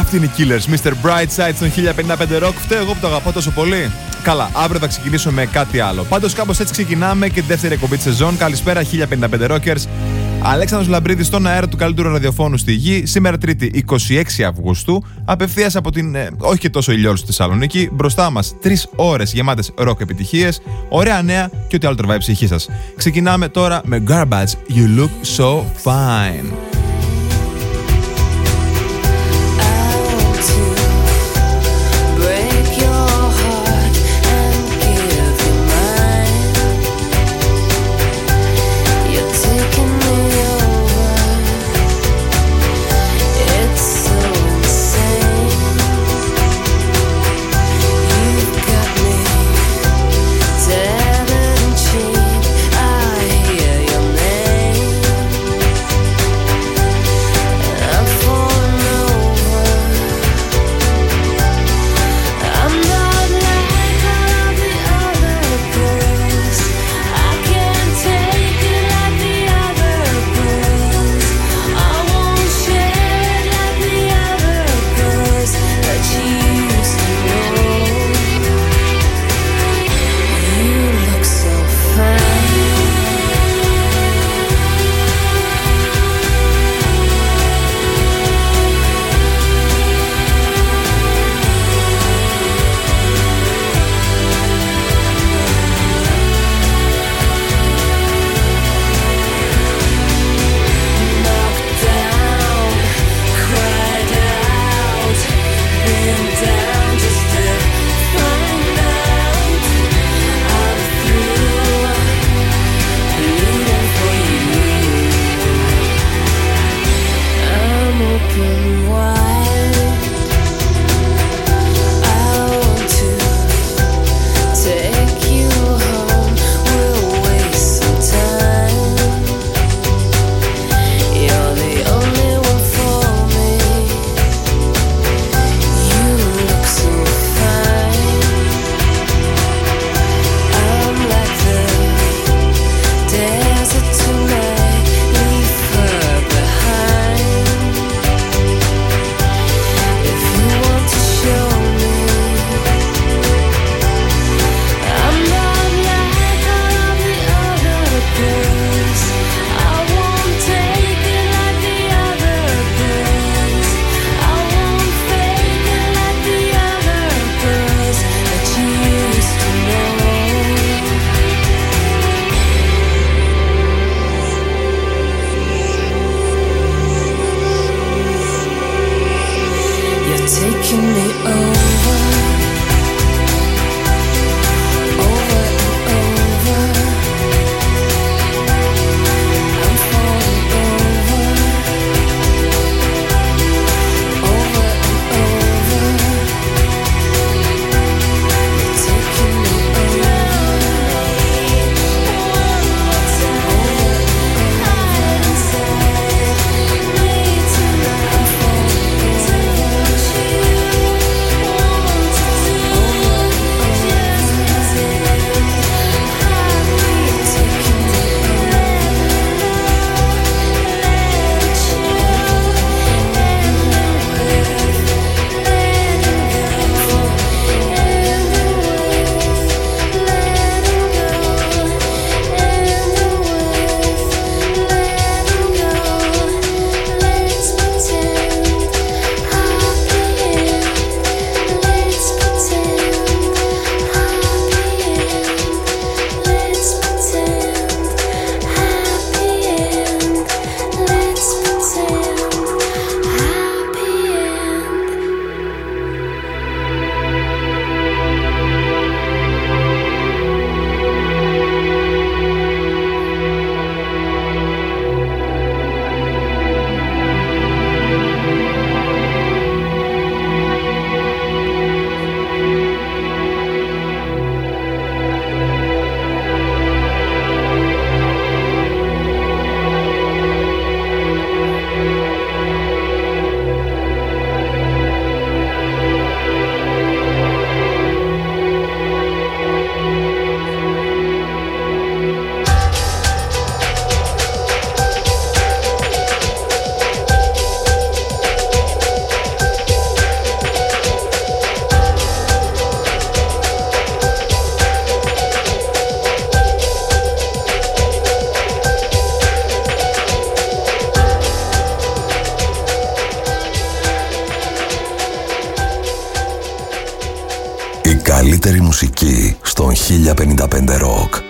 Αυτή είναι οι Killers, Mr. Brightside στον 1055 Rock. Φταίω εγώ που το αγαπώ τόσο πολύ. Καλά, αύριο θα ξεκινήσω με κάτι άλλο. Πάντως κάπως έτσι ξεκινάμε και τη δεύτερη εκπομπή της σεζόν. Καλησπέρα 1055 Rockers. Αλέξανδρος Λαμπρίδης στον αέρα του καλύτερου ραδιοφώνου στη γη. Σήμερα Τρίτη 26 Αυγούστου. Απευθείας από την όχι και τόσο ηλιόλουστη Θεσσαλονίκη. Μπροστά μας 3 ώρες γεμάτες ροκ επιτυχίες, ωραία νέα και ό,τι άλλο τραβάει η ψυχή σας. Ξεκινάμε τώρα με Garbage, You Look So Fine. I hear your name. καλύτερη μουσική στον 1055 Rock.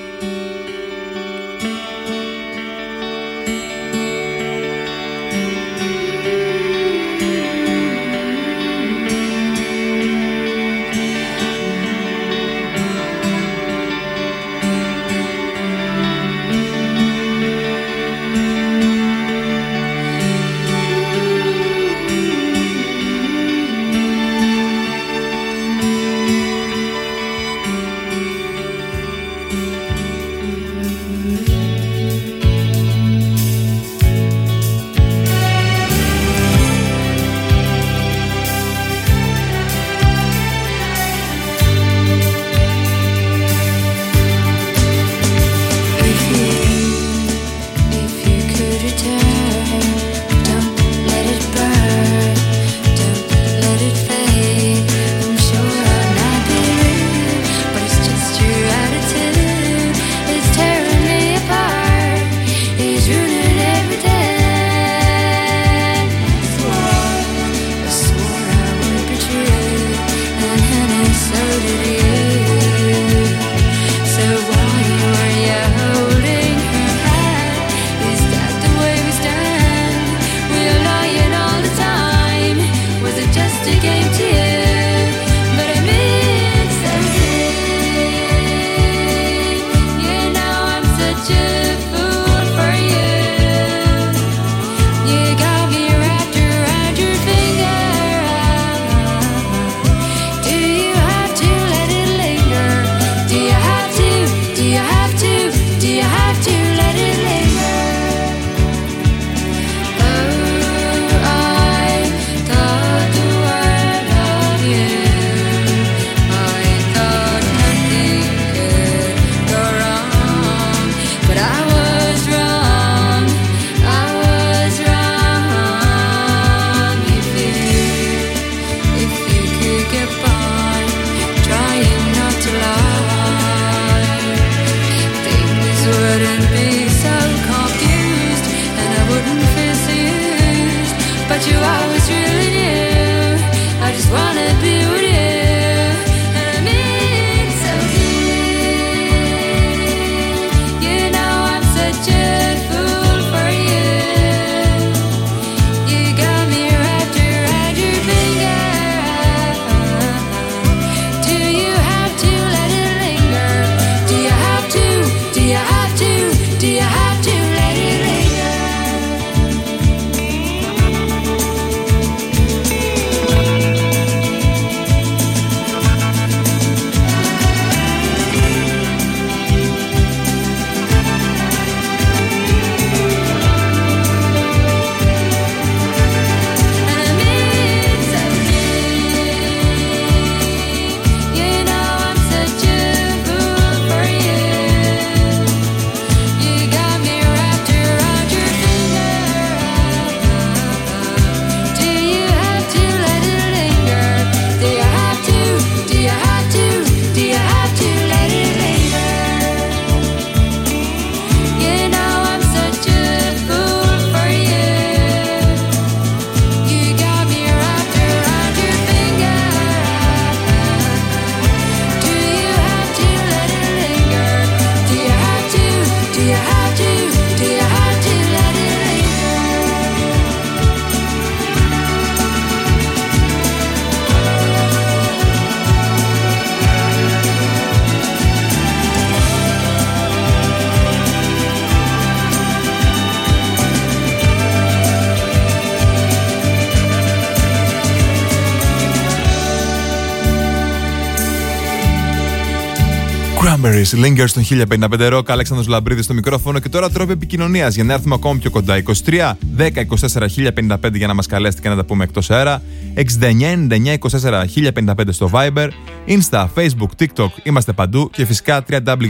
Linger στον 1055 Rock, Αλέξανδρος Λαμπρίδης στο μικρόφωνο. Και τώρα τρόποι επικοινωνίας για να έρθουμε ακόμα πιο κοντά. 23 10 24 1055 για να μας καλέσετε και να τα πούμε εκτός αέρα. 69 99 24 1055 στο Viber, Insta, Facebook, TikTok, είμαστε παντού. Και φυσικά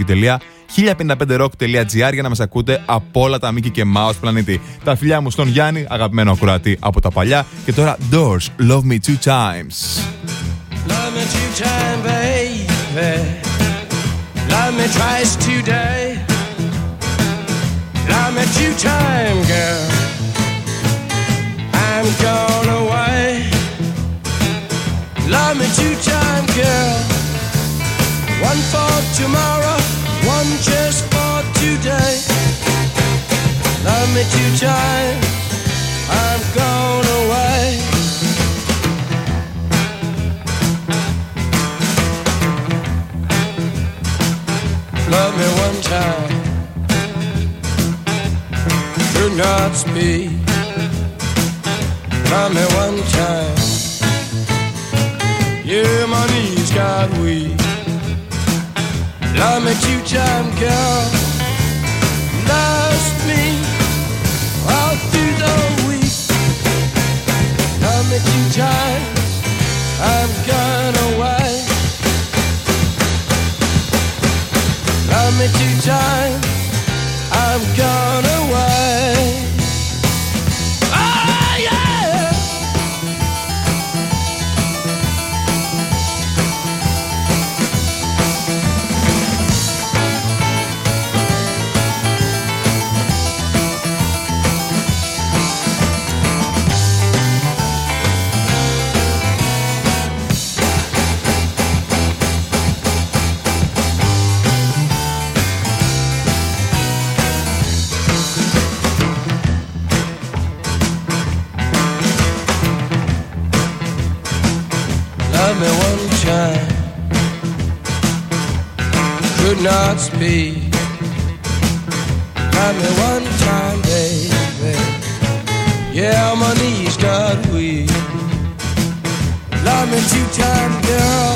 www.1055rock.gr για να μας ακούτε από όλα τα Μίκη και Μάους πλανήτη. Τα φιλιά μου στον Γιάννη, αγαπημένο ακροατή από τα παλιά. Και τώρα Doors, Love Me Two Times. Love me two times, baby. Love me twice today. Love me two times, girl. I'm gone away. Love me two times, girl. One for tomorrow, one just for today. Love me 2 times, I'm gone away. Love me 1 time, do not speak. Love me 1 time, yeah, my knees got weak. Love me 2 times, girl, lost me all through the week. Love me 2 times, I'm gone away. Love me 2 times, I'm gone away. Oh yeah. Love me 1 time, could not speak. Love me 1 time, baby, yeah, my knees got weak. Love me 2 times, girl,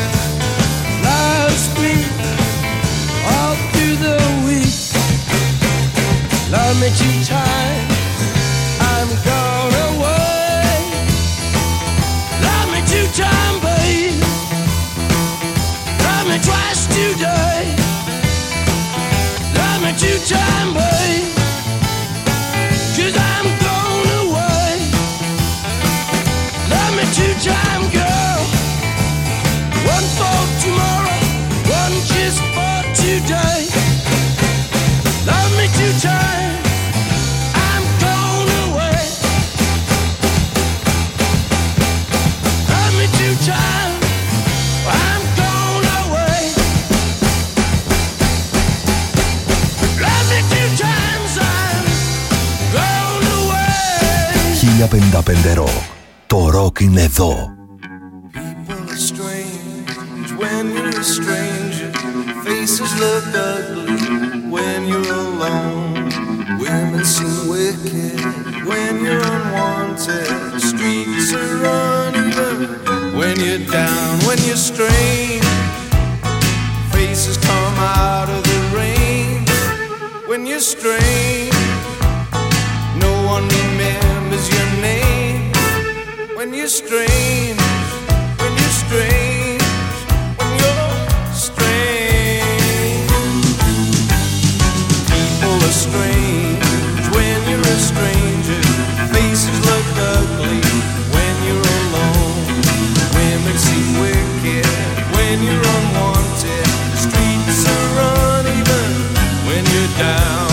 lost me all through the week. Love me 2 times, I'm gone away. Love me 2 times, babe, love me twice today. Love me 2 times, babe, 'cause I'm gone away. Love me 2 times, girl, 1 for tomorrow, 1 just for today. Love me 2 times, I'm gone away. Love me 2 times, I'm gone away. Love me 2 times, I'm gone away. 1055 Rock. Το ροκ είναι εδώ. People are strange when you're a stranger. Faces look ugly when you're alone. Women seem wicked when you're unwanted. Streets are uneven when you're down, when you're strange. Faces come out of the rain when you're strange. No one remembers your name when you're strange. When you're strange, when you're strange. People are strange when you're a stranger. Faces look ugly when you're alone. Women seem wicked when you're unwanted. Streets are uneven when you're down.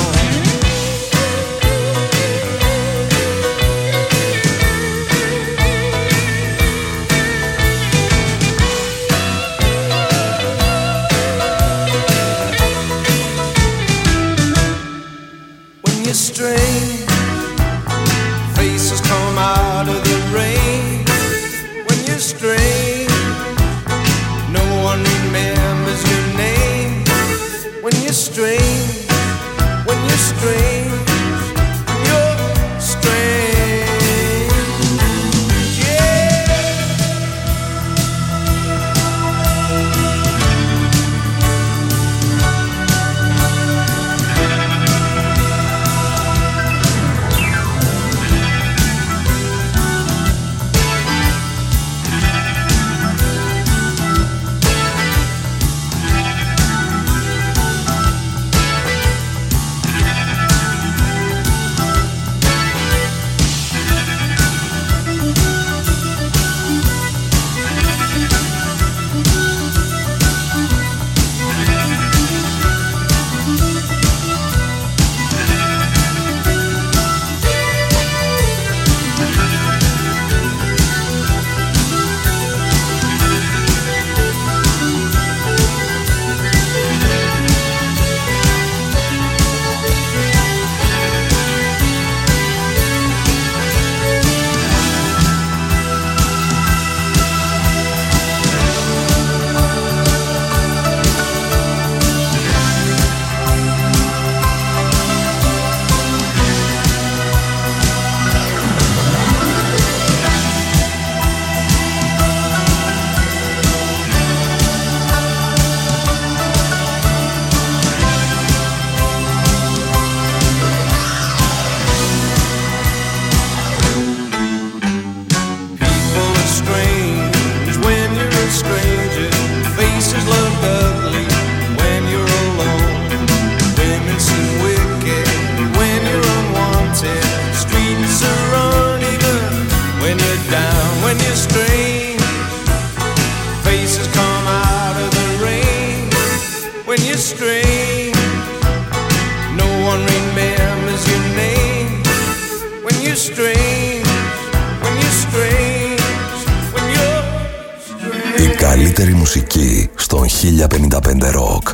when you're strange. No one remembers your name when you're strange, when you're strange, when you're strange. Η καλύτερη μουσική στον 1055 Rock.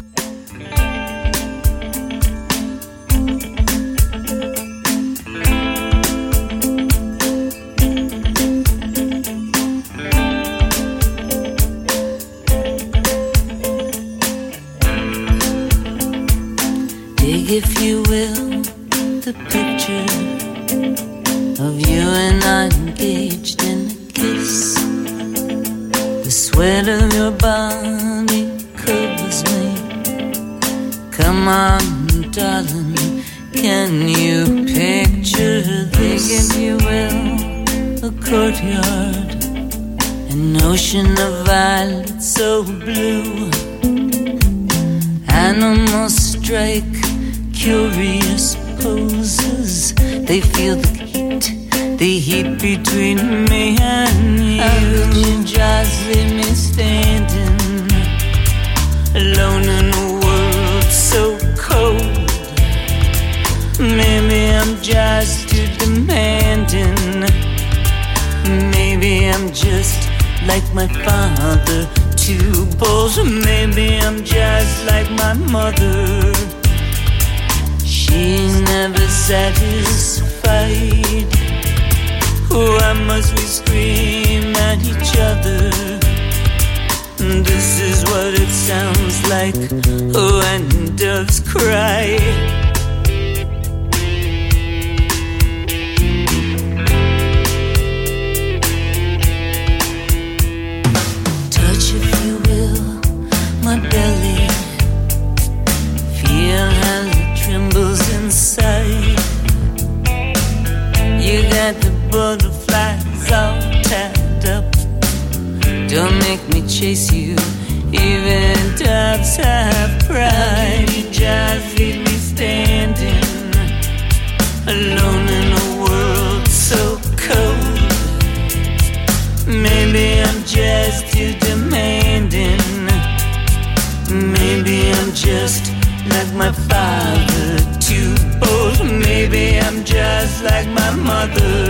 If you will, the picture of you and I engaged in a kiss. The sweat of your body covers me. Come on, darling, can you picture this? If you will, a courtyard, an ocean of violets so blue. Animals strike curious poses. They feel the heat between me and you. How could you just leave me standing alone in a world so cold? Maybe I'm just too demanding. Maybe I'm just like my father, too bold. Maybe I'm just like my mother. She's never satisfied. Why must we scream at each other? This is what it sounds like when doves cry. Touch, if you will, my belly. Feel how trembles inside. You got the butterflies all tied up. Don't make me chase you, even doves have pride. You just leave me standing alone in a world so cold. Maybe I'm just too demanding. Maybe I'm just like my father, too bold. Maybe I'm just like my mother.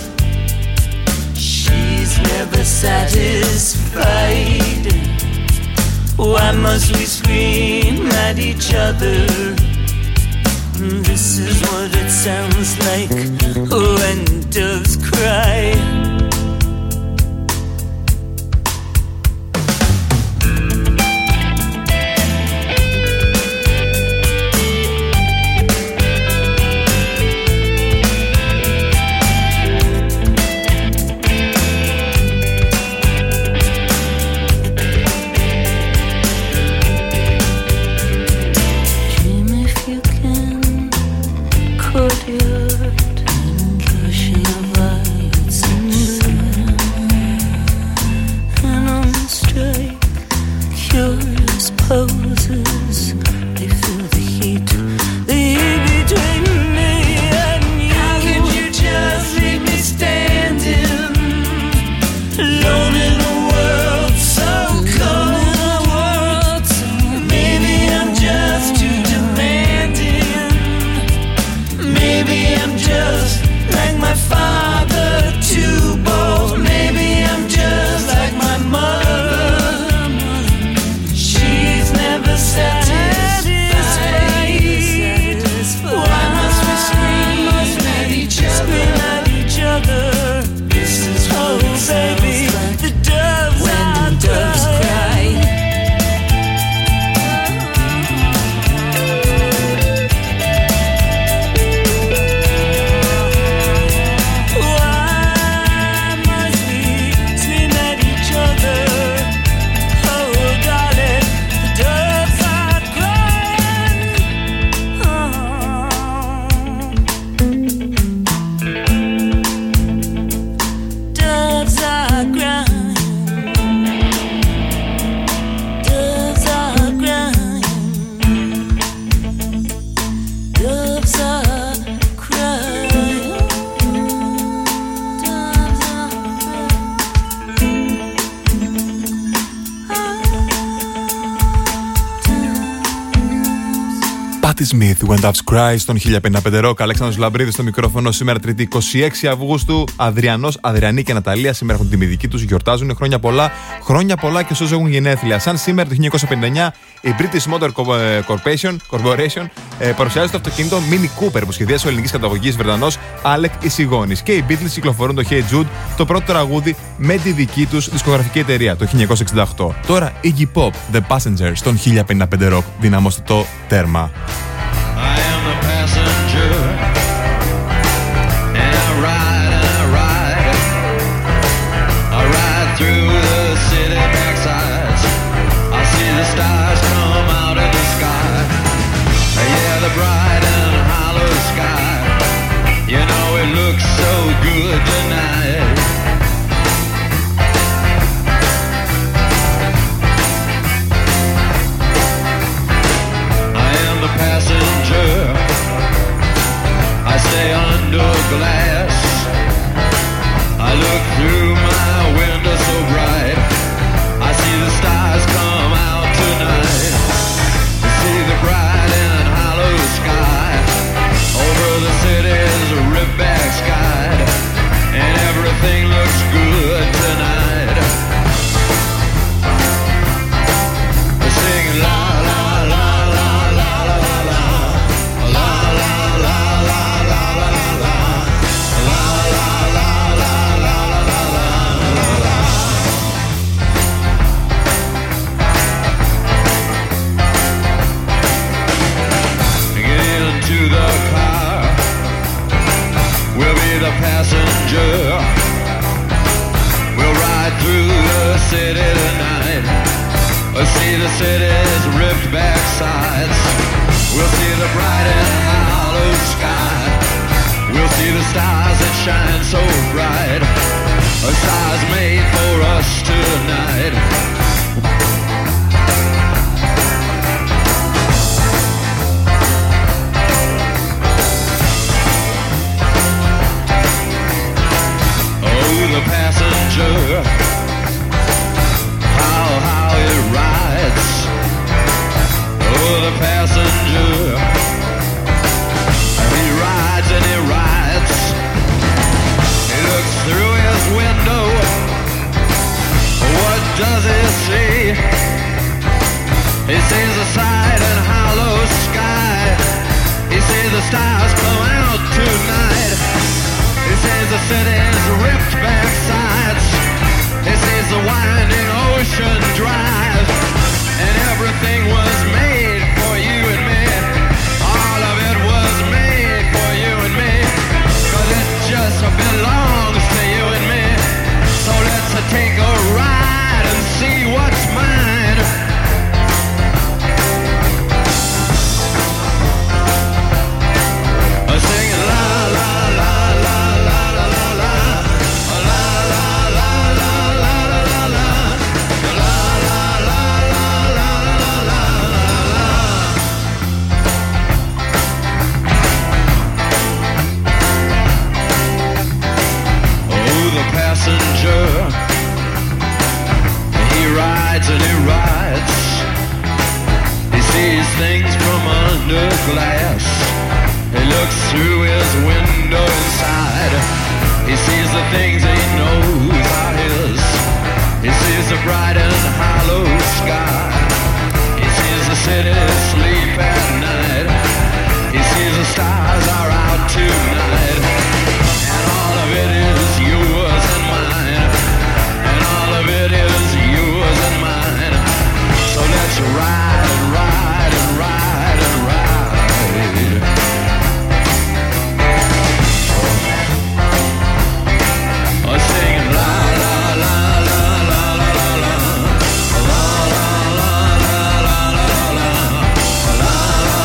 She's never satisfied. Why must we scream at each other? This is what it sounds like when doves cry. Sad. Patti Smith, When Doves Cry, στον 1055 Rock. Αλέξανδρος Λαμπρίδης στο μικρόφωνο. Σήμερα Τρίτη 26 Αυγούστου. Αδριανός, Αδριανή και Ναταλία σήμερα έχουν τη τιμητική τους. Γιορτάζουν χρόνια πολλά. Χρόνια πολλά και όσοι έχουν γενέθλια. Σαν σήμερα το 1959 η British Motor Corporation παρουσιάζει το αυτοκίνητο Mini Cooper που σχεδιάζει ο ελληνικής καταγωγής Βρετανός Άλεκ Ισηγόνης. Και οι Beatles κυκλοφορούν το Hey Jude, το πρώτο τραγούδι με τη δική τους δισκογραφική εταιρεία το 1968. Τώρα Iggy Pop, The Passenger στον 1055 Rock. Δυναμώστε το τέρμα. I am the passenger, and I ride through the city backsides. I see the stars come out in the sky, yeah, the bright and hollow sky, you know it looks so good tonight. The passenger, I stay under glass. I look through my window so bright. I see the stars come out tonight. I see the bright and hollow sky over the city's ripped back sky, and everything looks good tonight. We're singing la la la. The passenger, we'll ride through the city tonight. We'll see the city's ripped back sides. We'll see the bright and hollow sky. We'll see the stars that shine so bright. A stars made for us tonight. The passenger, how it rides. Oh, the passenger, he rides and he rides. He looks through his window. What does he see? He sees the side and hollow sky. He sees the stars come out tonight. He sees the city's ripped back sides. He sees the winding ocean drive. And everything was made for you and me. All of it was made for you and me. 'Cause it just belongs to you and me. So let's take a ride and see what's mine. Singing la la la la la la la la la la la la la la la la. Oh, the passenger, he rides and he rides. He sees things from under glass. He looks through his window inside. He sees the things he knows are his. He sees the bright and hollow sky. He sees the city sleep at night. He sees the stars are out tonight. And all of it is yours and mine. And all of it is yours and mine. So let's ride and ride and ride and ride. Singing la la la la la la la la la la la la la la la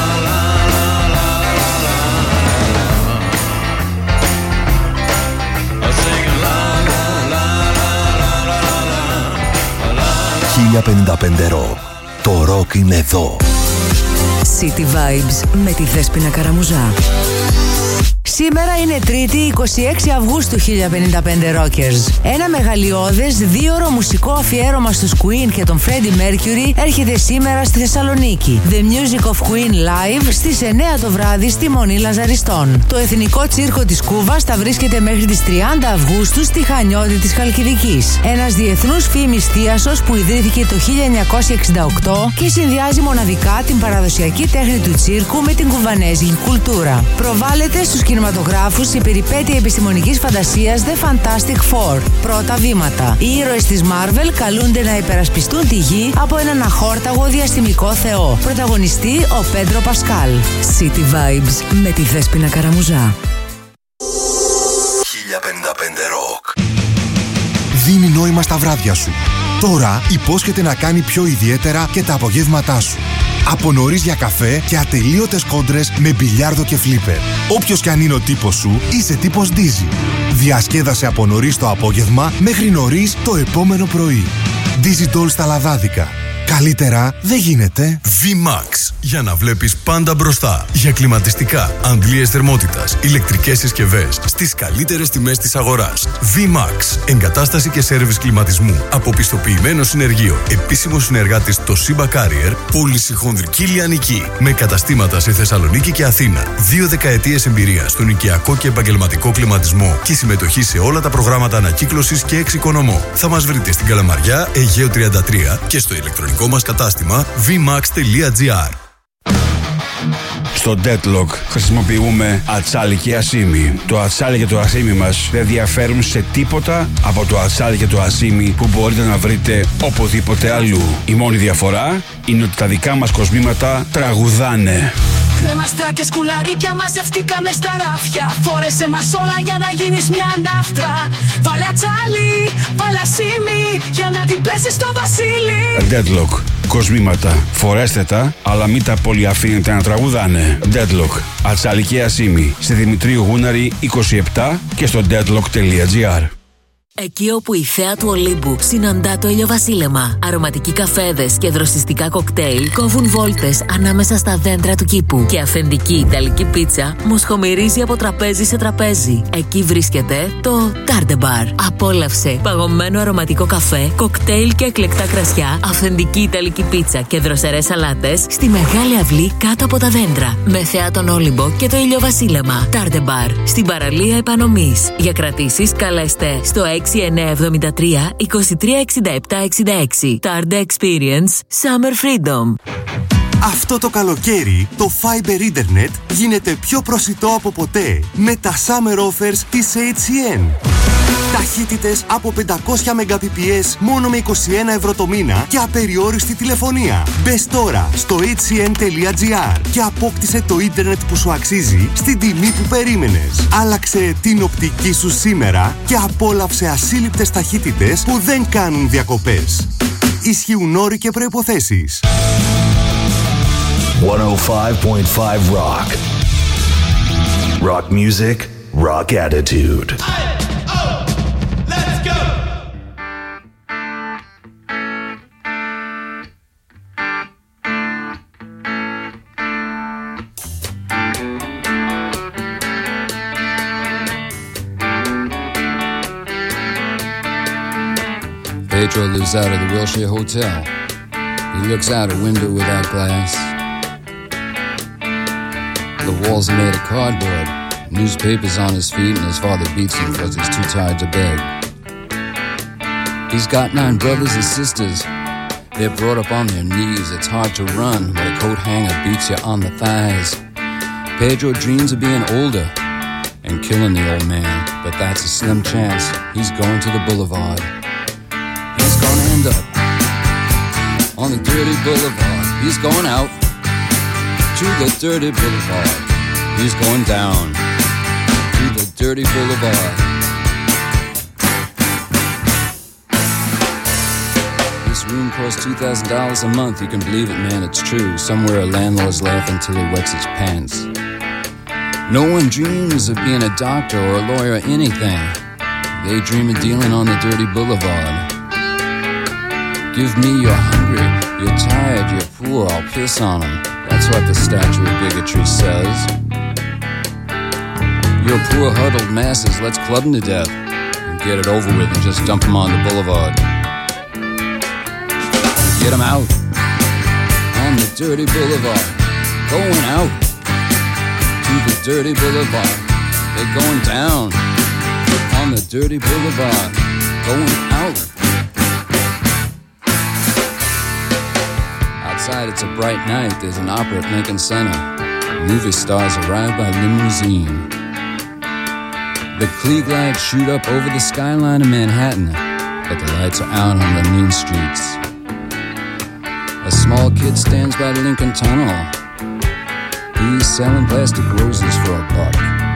la. Singing la la la la la la la. 1055 Rock. Το ροκ είναι εδώ. City Vibes με τη Δέσποινα Καραμουζά. Σήμερα είναι Τρίτη, 26 Αυγούστου 1055 Rockers. Ένα μεγαλειώδες 2ωρο μουσικό αφιέρωμα στους Queen και τον Freddie Mercury έρχεται σήμερα στη Θεσσαλονίκη. The Music of Queen Live στις 9 το βράδυ στη Μονή Λαζαριστών. Το Εθνικό Τσίρκο της Κούβας θα βρίσκεται μέχρι τις 30 Αυγούστου στη Χανιώτη της Χαλκιδικής. Ένας διεθνούς φήμης θίασος που ιδρύθηκε το 1968 και συνδυάζει μοναδικά την παραδοσιακή τέχνη του τσίρκου με την κουβανέζικη κουλτούρα. Προβάλλεται στους κινηματογράφους η περιπέτεια επιστημονικής φαντασίας The Fantastic Four. Πρώτα βήματα. Οι ήρωες της Marvel καλούνται να υπερασπιστούν τη γη από έναν αχόρταγο διαστημικό θεό. Πρωταγωνιστή ο Πέντρο Πασκάλ. City Vibes με τη Δέσποινα Καραμουζά. 1055 Rock. Δίνει νόημα στα βράδια σου. Τώρα υπόσχεται να κάνει πιο ιδιαίτερα και τα απογεύματά σου. Από νωρίς για καφέ και ατελείωτες κόντρες με μπιλιάρδο και φλίπερ. Όποιος κι αν είναι ο τύπος σου, είσαι τύπος Dizzy. Διασκέδασε από νωρίς το απόγευμα μέχρι νωρίς το επόμενο πρωί. Dizzy Doll στα λαδάδικα. Καλύτερα δεν γίνεται. VMAX. Για να βλέπεις πάντα μπροστά. Για κλιματιστικά, αντλίες θερμότητας, ηλεκτρικές συσκευές στις καλύτερες τιμές της αγοράς. VMAX. Εγκατάσταση και σέρβις κλιματισμού. Από πιστοποιημένο συνεργείο. Επίσημο συνεργάτης Toshiba Carrier. Πώληση χονδρική λιανική. Με καταστήματα σε Θεσσαλονίκη και Αθήνα. 2 δεκαετίες εμπειρία στον οικιακό και επαγγελματικό κλιματισμό. Και συμμετοχή σε όλα τα προγράμματα ανακύκλωσης και εξοικονομώ. Θα μας βρείτε στην Καλαμαριά, Αιγαίου 33 και στο ηλεκτρονικό μας κατάστημα vmax.gr. Στο Deadlock χρησιμοποιούμε ατσάλι και ασίμι. Το ατσάλι και το ασίμι μας δεν διαφέρουν σε τίποτα από το ατσάλι και το ασίμι που μπορείτε να βρείτε οπουδήποτε αλλού. Η μόνη διαφορά είναι ότι τα δικά μας κοσμήματα τραγουδάνε. Κρέμαστρα και σκουλαρίκια μαζευτήκαμε στα ράφια. Φόρεσε μας όλα για να γίνεις μια ναύτρα. Βάλε ατσάλι, βάλε ασίμι για να την πέσεις στο βασίλι. Deadlock. Κοσμήματα. Φορέστε τα, αλλά μην τα πολύ αφήνετε να τραγουδάνε. Deadlock. Ατσάλι και ασίμι. Στη Δημητρίου Γούναρη 27 και στο deadlock.gr. Εκεί όπου η θέα του Ολύμπου συναντά το ηλιοβασίλεμα, αρωματικοί καφέδες και δροσιστικά κοκτέιλ κόβουν βόλτες ανάμεσα στα δέντρα του κήπου και αυθεντική ιταλική πίτσα μοσχομυρίζει από τραπέζι σε τραπέζι. Εκεί βρίσκεται το Tarde Bar. Απόλαυσε παγωμένο αρωματικό καφέ, κοκτέιλ και εκλεκτά κρασιά, αυθεντική ιταλική πίτσα και δροσερές σαλάτες στη μεγάλη αυλή κάτω από τα δέντρα. Με θέα τον Όλυμπο και το ηλιοβασίλεμα. Tarde Bar. Στην παραλία Επανομής. Για κρατήσεις καλέστε στο 6973 236766. Tarde Experience Summer Freedom. Αυτό το καλοκαίρι το Fiber Internet γίνεται πιο προσιτό από ποτέ με τα Summer Offers της HCN. Ταχύτητες από 500 Mbps μόνο με 21 ευρώ το μήνα και απεριόριστη τηλεφωνία. Μπες τώρα στο hcn.gr και απόκτησε το ίντερνετ που σου αξίζει στην τιμή που περίμενες. Άλλαξε την οπτική σου σήμερα και απόλαυσε ασύλληπτες ταχύτητες που δεν κάνουν διακοπές. Ισχύουν όροι και προϋποθέσεις. 105.5 Rock. Rock music, rock attitude. Pedro lives out of the Wilshire Hotel. He looks out a window without glass. The walls are made of cardboard. Newspapers on his feet and his father beats him because he's too tired to beg. He's got 9 brothers and sisters. They're brought up on their knees. It's hard to run when a coat hanger beats you on the thighs. Pedro dreams of being older and killing the old man, but that's a slim chance. He's going to the boulevard. He's gonna end up on the dirty boulevard. He's going out to the dirty boulevard. He's going down to the dirty boulevard. This room costs $2,000 a month. You can believe it, man, it's true. Somewhere a landlord's laughing till he wets his pants. No one dreams of being a doctor or a lawyer or anything. They dream of dealing on the dirty boulevard. Give me you're hungry, you're tired, you're poor, I'll piss on them. That's what the statue of bigotry says. Your poor huddled masses, let's club them to death and get it over with and just dump them on the boulevard. Get them out on the dirty boulevard, going out to the dirty boulevard. They're going down on the dirty boulevard, going out. Outside it's a bright night, there's an opera at Lincoln Center. Movie stars arrive by limousine. The Klieg lights shoot up over the skyline of Manhattan, but the lights are out on the mean streets. A small kid stands by the Lincoln Tunnel. He's selling plastic roses for $1.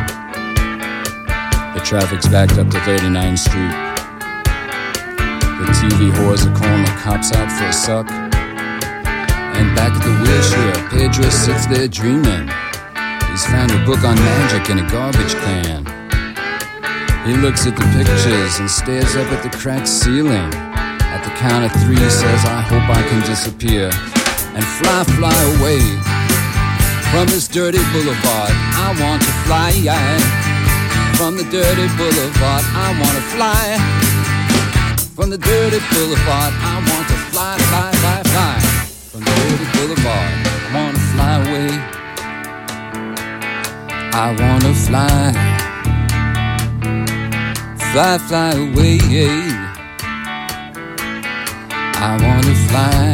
The traffic's backed up to 39th Street. The TV whores are calling the cops out for a suck. And back at the wheelchair, Pedro sits there dreaming. He's found a book on magic in a garbage can. He looks at the pictures and stares up at the cracked ceiling. At the count of 3 he says, I hope I can disappear and fly away from this dirty boulevard. I want to fly from the dirty boulevard. I want to fly from the dirty boulevard. I want to fly from the dirty boulevard. I want to fly away. I want to fly away. I want to fly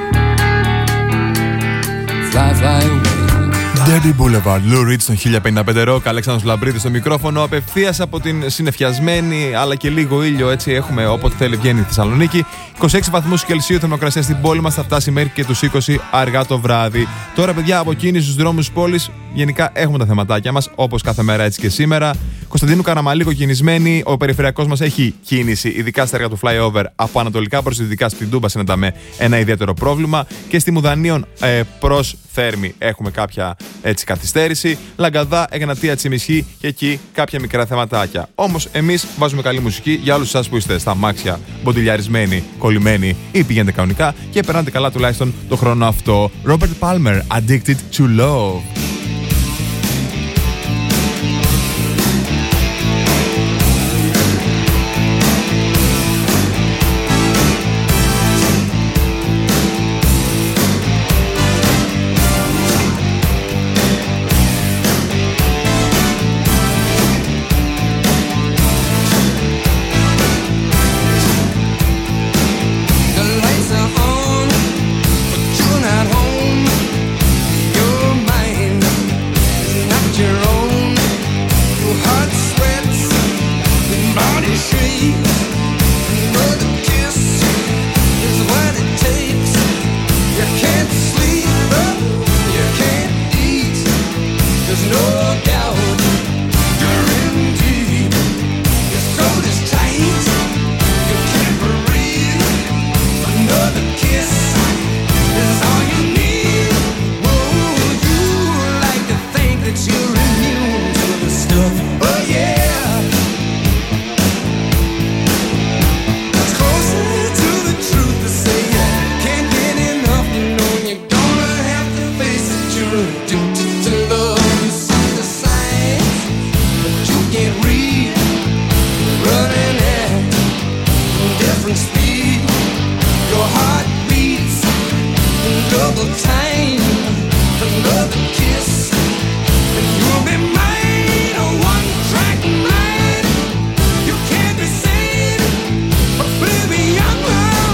away. Dirty Boulevard, Lou Reed στον 1055 Rock. Αλέξανδρος Λαμπρίδης στο μικρόφωνο. Απευθείας από την συννεφιασμένη αλλά και λίγο ήλιο, έτσι έχουμε όποτε θέλει βγαίνει η Θεσσαλονίκη. 26 βαθμούς Κελσίου θερμοκρασία στην πόλη μας, θα φτάσει μέχρι και τους 20 αργά το βράδυ. Τώρα, παιδιά, από κίνηση στους δρόμους της πόλης, γενικά έχουμε τα θεματάκια μας, όπως κάθε μέρα έτσι και σήμερα. Κωνσταντίνου Καραμαλίκο κινησμένη, ο περιφερειακός μας έχει κίνηση, ειδικά στα έργα του flyover από ανατολικά προς δυτικά στην Τούμπα συναντάμε ένα ιδιαίτερο πρόβλημα. Και στη Μουδανίων προς Θέρμη έχουμε κάποια έτσι καθυστέρηση. Λαγκαδά, Εγνατία, Τσιμισχή και εκεί κάποια μικρά θεματάκια. Όμως εμείς βάζουμε καλή μουσική για όλους εσάς που είστε στα αμάξια, μποντιλιαρισμένοι, κολλημένοι ή πηγαίνετε κανονικά και περνάτε καλά τουλάχιστον το χρόνο αυτό. Robert Palmer, Addicted to Love.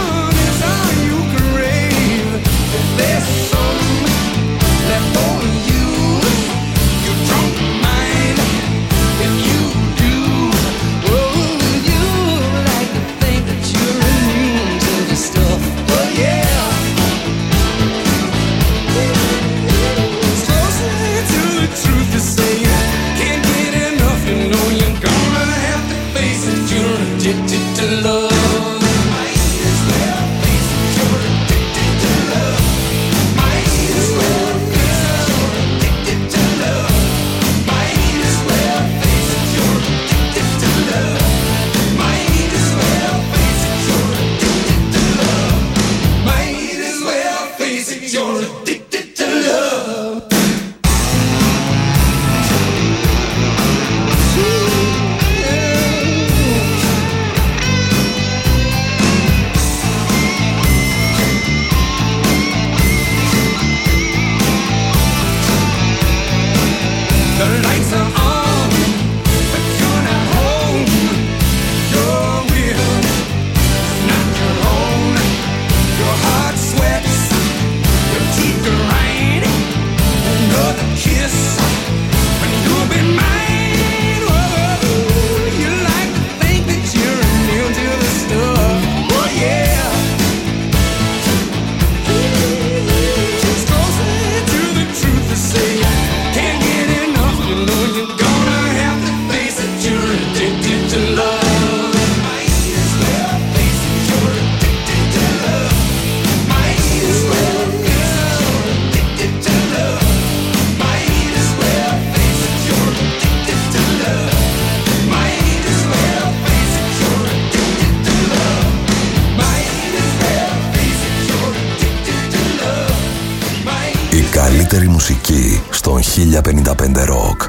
For you καλύτερη μουσική στον 1055 Rock.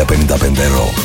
1055 Rock.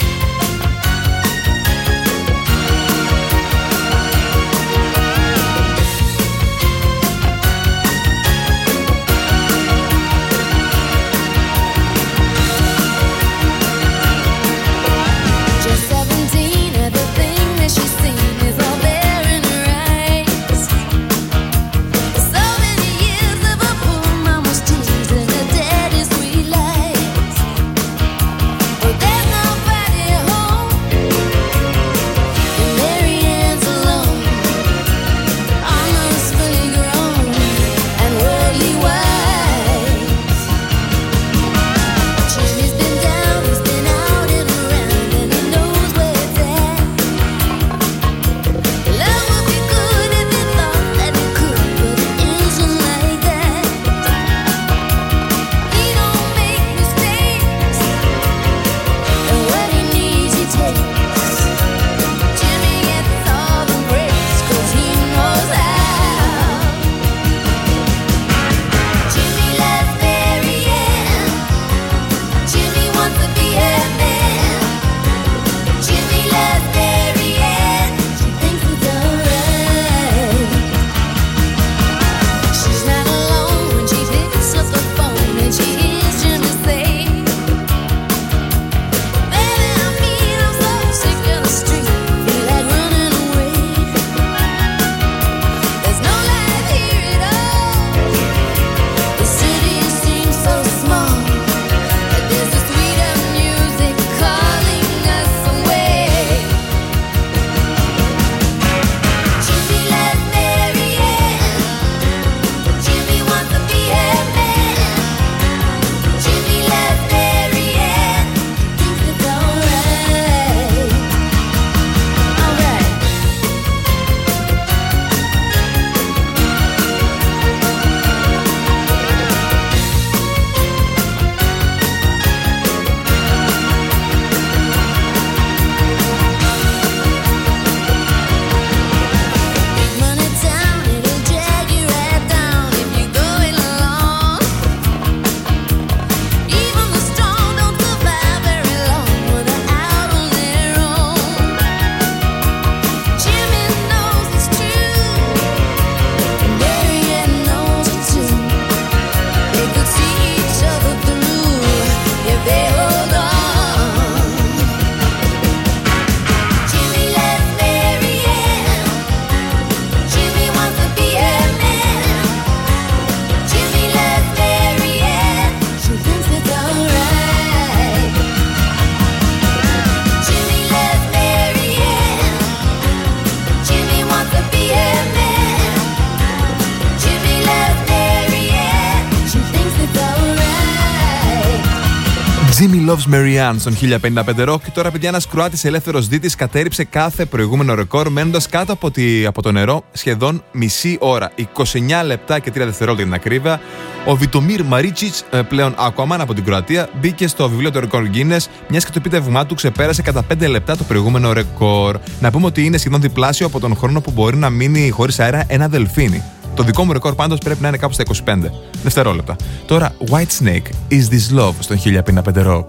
Jimmy Loves Marianne στον 1055 Rock. Και τώρα, παιδιά, ένας Κροάτης ελεύθερος δίτης κατέρριψε κάθε προηγούμενο ρεκόρ, μένοντας κάτω από το νερό σχεδόν μισή ώρα. 29 λεπτά και 3 δευτερόλεπτα για την ακρίβεια. Ο Βιτομίρ Μαρίτσιτς, πλέον Aquaman από την Κροατία, μπήκε στο βιβλίο του ρεκόρ Guinness, μιας και το επίτευγμά του ξεπέρασε κατά 5 λεπτά το προηγούμενο ρεκόρ. Να πούμε ότι είναι σχεδόν διπλάσιο από τον χρόνο που μπορεί να μείνει χωρίς αέρα ένα δελφίνι. Το δικό μου ρεκόρ πάντως πρέπει να είναι κάπου στα 25 δευτερόλεπτα. Τώρα, Whitesnake, Is This Love στον 1055 Rock.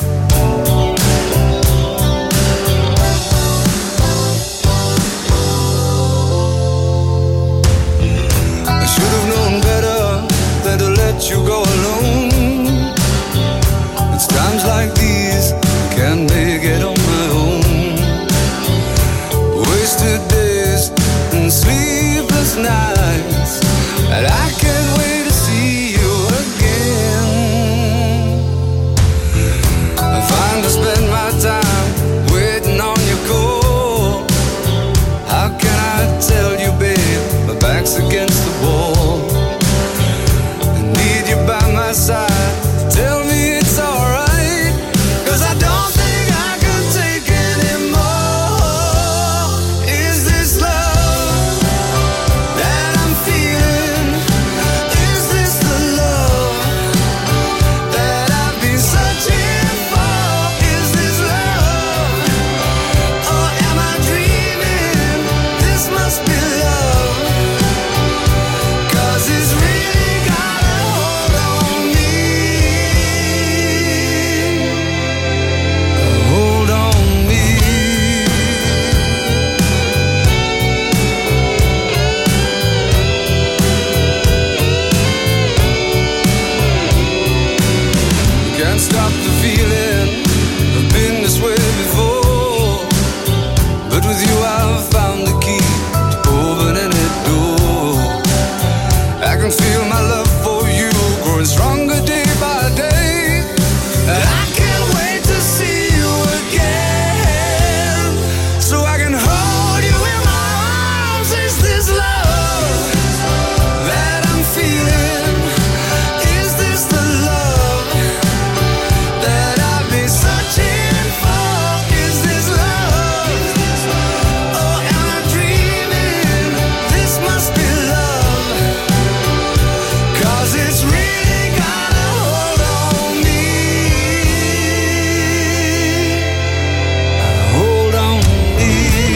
You go alone. It's times like these I can't make it on my own. Wasted days and sleepless nights, and I can't wait to see you again. I find I spend my time waiting on your call. How can I tell you, babe, my back's against the wall. By my side, tell me it's alright. can feel my love for you growing stronger day by day. I can't wait to see you again, so I can hold you in my arms. Is this love that I'm feeling? Is this the love that I've been searching for? Is this love? Oh, am I dreaming? This must be love, 'cause it's really got a hold on me. Hold on me.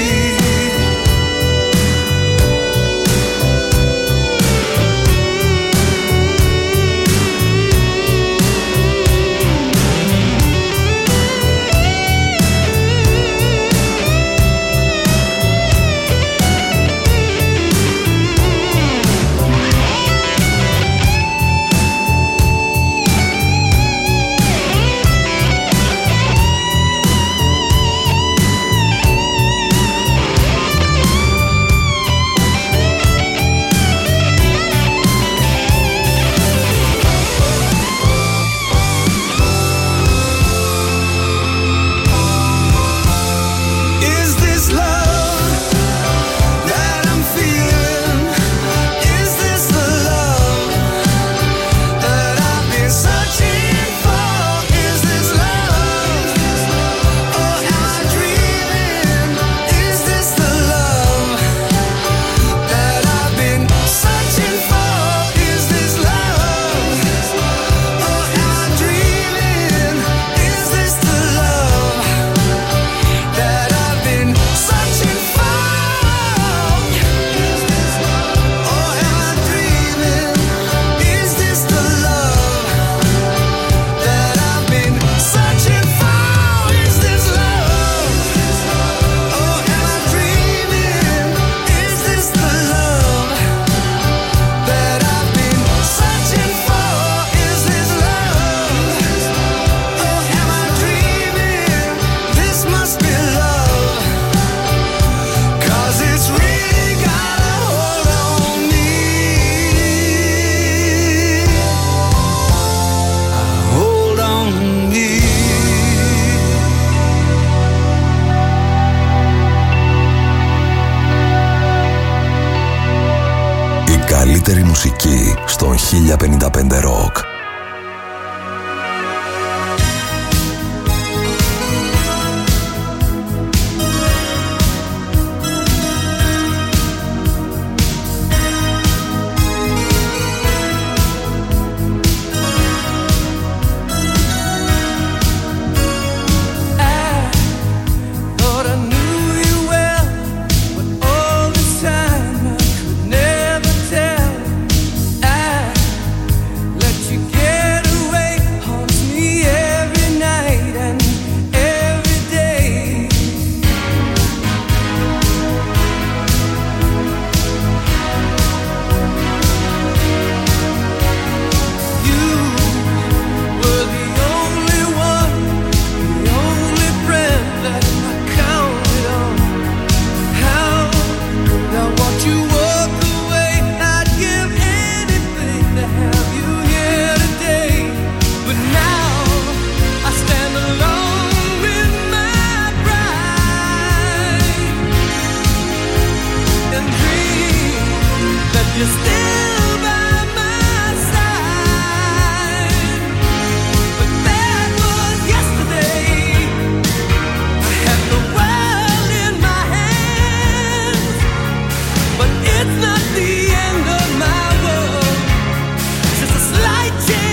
Is this love that I'm feeling? Is this the love that I've been searching for? Is this love? Oh, am I dreaming? Is this the love that I've been searching for? Is this love? Oh, am I dreaming? Is this the love that I've been searching for? Oh, am I dreaming? Is this the love that I've been searching for? Is this love? Oh, am I dreaming? Is this the love that I've been searching for? Is this love? Oh, am I dreaming? This must be love, 'cause it's really got a hold on me. Hold on me. Η καλύτερη μουσική στον 1055 Rock.